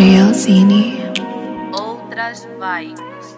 Realzini. Outras vibes.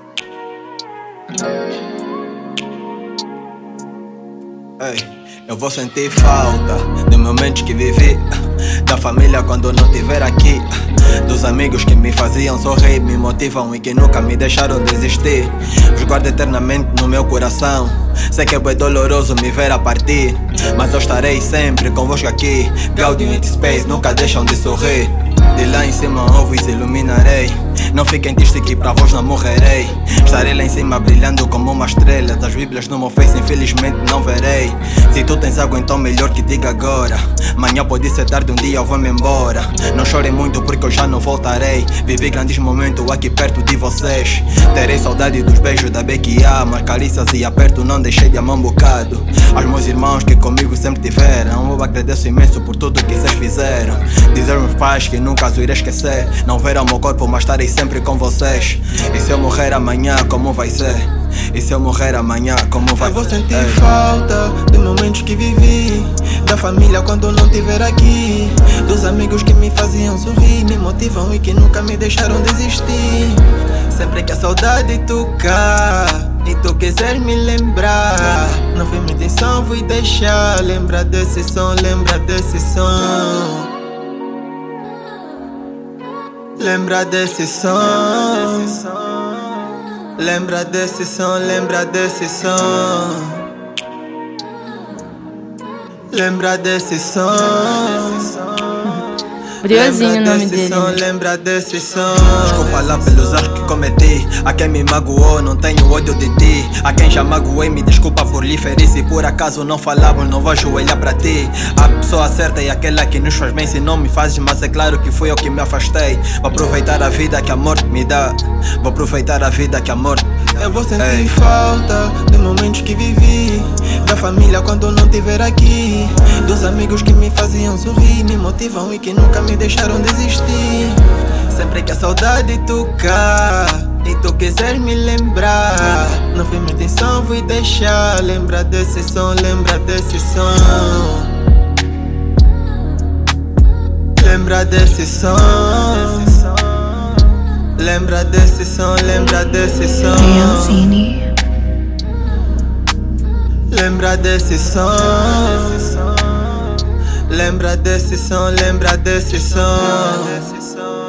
Ei, eu vou sentir falta dos momentos que vivi, da família quando não estiver aqui, dos amigos que me faziam sorrir, me motivam e que nunca me deixaram desistir. Os guardo eternamente no meu coração. Sei que é bem doloroso me ver a partir, mas eu estarei sempre convosco aqui. Gaudium e Space nunca deixam de sorrir. De lá em cima eu vos iluminarei. Não fiquem tristes que para vós não morrerei. Estarei lá em cima brilhando como uma estrela. Das bíblias no meu face infelizmente não verei. Se tu tens algo então melhor que diga agora. Amanhã pode ser tarde, um dia eu vou-me embora. Não chorem muito porque eu já não voltarei. Vivi grandes momentos aqui perto de vocês. Terei saudade dos beijos da BQA, mas carícias e aperto não deixei de amar um bocado. Aos meus irmãos que comigo sempre tiveram, eu agradeço imenso por tudo que vocês fizeram. Dizer aos pais que nunca os irei esquecer. Não verão meu corpo, mas estarei sempre com vocês. E se eu morrer amanhã, como vai ser? E se eu morrer amanhã, como vai ser? Eu vou sentir falta dos momentos que vivi, da família quando não estiver aqui, dos amigos que me faziam sorrir, me motivam e que nunca me deixaram desistir. Sempre que a saudade tocar e tu quiseres me lembrar, não foi minha intenção, vou deixar. Lembra desse som, lembra desse som. Lembra desse som. Lembra desse som, lembra desse som. Lembra desse som. Briozinho o nome dele. Lembra desse som. Desculpa lá pelos erros que cometi. A quem me magoou, não tenho ódio de ti. A quem já magoei, me desculpa por lhe ferir. Se por acaso não falamos, não vou ajoelhar pra ti. A pessoa certa é aquela que nos faz bem. Se não me fazes, mas é claro que foi eu que me afastei. Vou aproveitar a vida que a morte me dá. Vou aproveitar a vida que a morte. Eu vou sentir falta dos momentos que vivi, da família quando não estiver aqui, dos amigos que me faziam sorrir, me motivam e que nunca me deixaram desistir. Sempre que a saudade tocar e tu quiseres me lembrar, não foi minha intenção, vou deixar. Lembra desse som, lembra desse som. Lembra desse som. Lembra desse som, lembra desse som. Realzini. Lembra desse som. Lembra desse som, lembra desse som.